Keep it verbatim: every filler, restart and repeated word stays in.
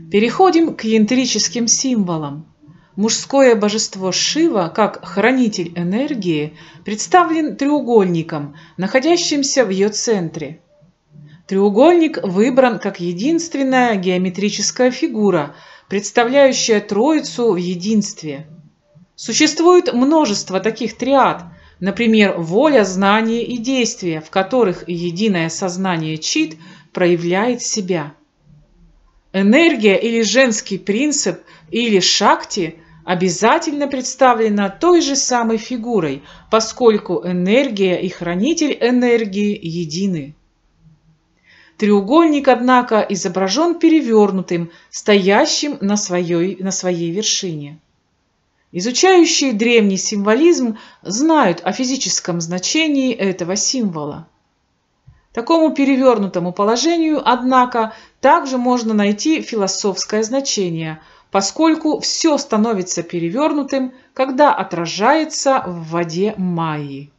Переходим к янтрическим символам. Мужское божество Шива, как хранитель энергии, представлен треугольником, находящимся в ее центре. Треугольник выбран как единственная геометрическая фигура, представляющая Троицу в единстве. Существует множество таких триад, например, воля, знание и действие, в которых единое сознание Чит проявляет себя. Энергия или женский принцип или шакти обязательно представлена той же самой фигурой, поскольку энергия и хранитель энергии едины. Треугольник, однако, изображен перевернутым, стоящим на своей, на своей вершине. Изучающие древний символизм знают о физическом значении этого символа. Такому перевернутому положению, однако, также можно найти философское значение, поскольку все становится перевернутым, когда отражается в воде Майи.